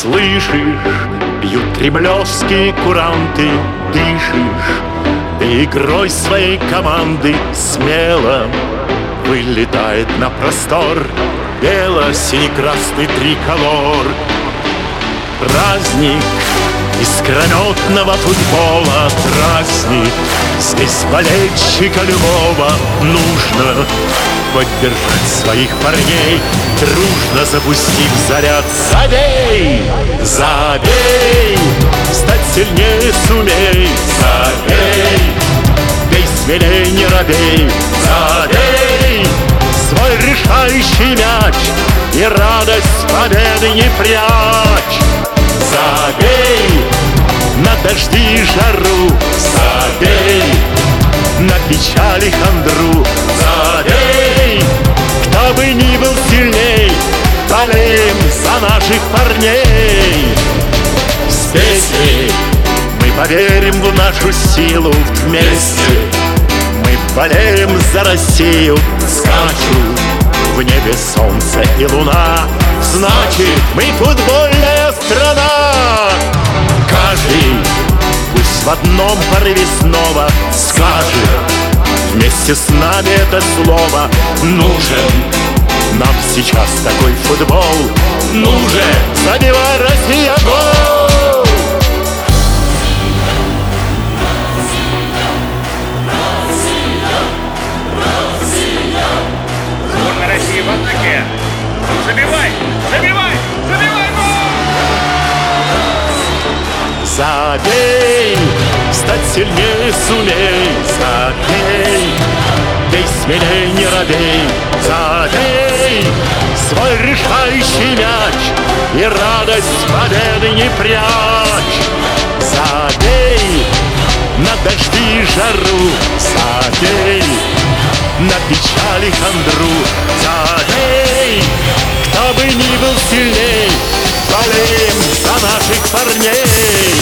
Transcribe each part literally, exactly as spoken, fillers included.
слышишь, бьют кремлевские куранты, дышишь, ты игрой своей команды смело вылетает на простор бело-сине-красный триколор. Праздник искрометного футбола, праздник. Здесь болельщика любого нужно поддержать своих парней, дружно запустив заряд. Забей, забей, стать сильнее сумей. Забей, бей смелей, не робей. Забей свой решающий мяч и радость победы не прячь. Забей на дожди и жару, забей на печали хандру. Забей, кто бы ни был сильней, болеем за наших парней. С песней мы поверим в нашу силу, вместе мы болеем за Россию. Скачут в небе солнце и луна, значит, мы футбольная страна. Каждый пусть в одном порыве снова скажет вместе с нами это слово. Нужен нам сейчас такой футбол, нужен, забивай, Россия, гол! Сборная России в атаке! Забивай! Забивай! Забивай! Забей, стать сильнее сумей. Забей, бей смелей, не робей. Забей свой решающий мяч и радость победы не прячь. Забей на дожди и жару, забей на печали хандру. Забей, кто бы ни был сильней, болеем за наших парней.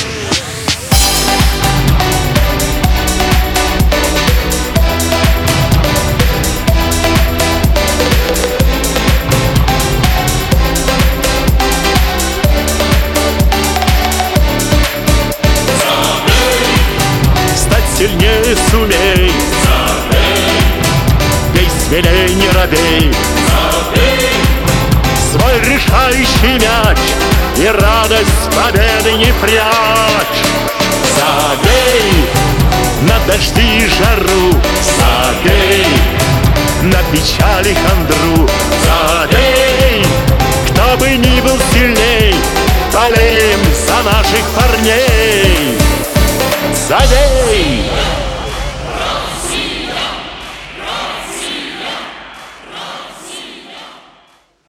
Стать сильнее сумей. Бей смелей, не робей. Свой решающий мяч и радость победы не прячь. Забей на дожди и жару, забей на печали хандру. Забей, кто бы ни был сильней, болеем за наших парней. Забей.